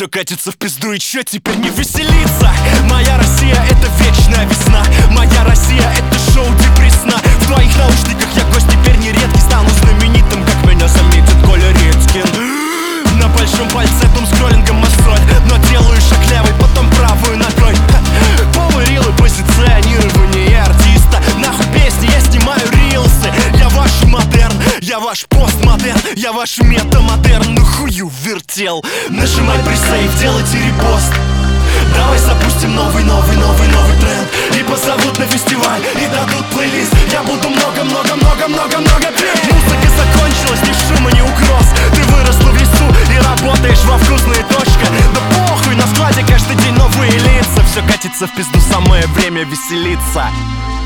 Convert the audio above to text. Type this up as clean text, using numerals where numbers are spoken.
Все катится в пизду, и чё теперь не веселиться? Моя Россия — это вечная весна. Моя Россия — это шоу депресна. В твоих наушниках я гость теперь не редкий. Стану знаменитым, как меня заметит Коля Редькин. На большом пальце скроллингом мозоль, но делаю шаг левой, потом правую ногой. Полный рилы, позиционирование артиста. Нахуй песни, я снимаю рилсы. Я ваш модерн, я ваш постмодерн, я ваш метамодерн. Ну хую вертел. Нажимай пресейв, делайте репост. Давай запустим новый тренд. И позовут на фестиваль, и дадут плейлист. Я буду много петь. Музыка закончилась, ни шума, ни угроз. Ты выросла в лесу и работаешь во вкусные точка. Да похуй, на складе каждый день новые лица. Все катится в пизду, самое время веселиться.